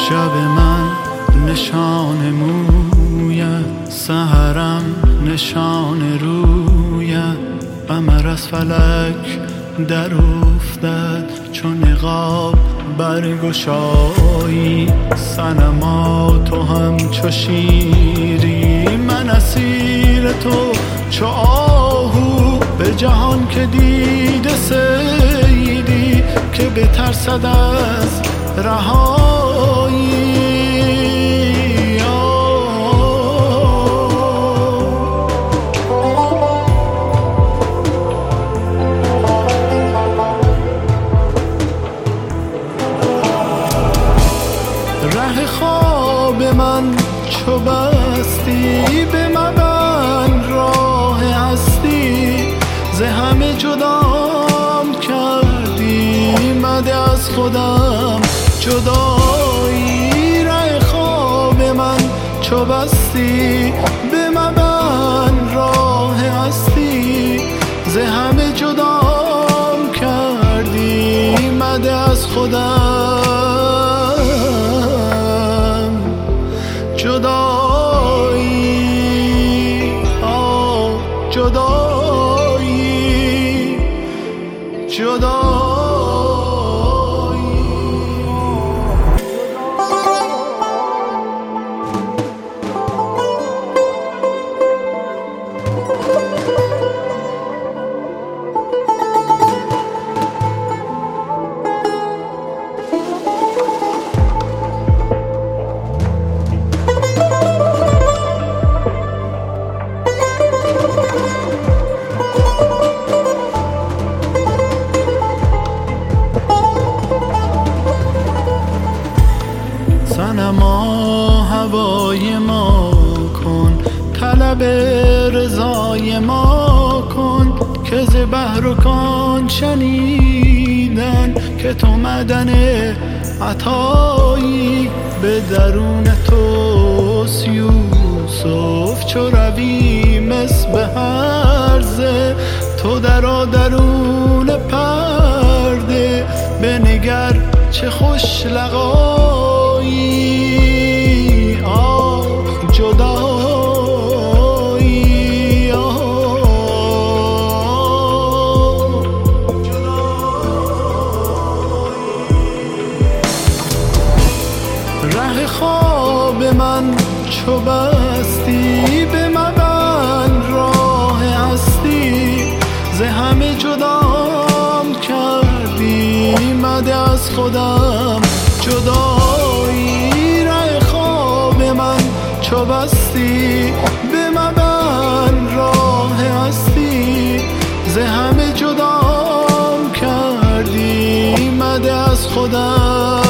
شب من نشان مویت، سحرم نشان رویت. قمر از فلک در افتد چون نقاب برگشایی. صنما تو همچو شیری، من اسیر تو چو آهو. به جهان که دیده سیدی که بترسد از رهایی. ره خواب من چو بستی، به مبند راه هستی. ز همه جدام کردی، مده از خودم جدایی. ره خواب من چو بستی، به مبند راه هستی. ز همه جدام کردی، مده از خودم جدایی. جدایی جدایی. صنما هوای ما کن، طلب رضای ما کن. که ز بحر و کان شنیدن که تو معدن عطایی. به درون توست یوسف چو روی مس به هرزه. تو درآ درون پرده، بنگر چه خوش لقایی. آه جدایی، آه جدایی. ره خواب من چو بستی، به مبند راه هستی. ز همه جدام کردی، مده از خودم جدایی. ره خواب من چو بستی، به مبند راه هستی. ز همه جدام کردی، مده از خودم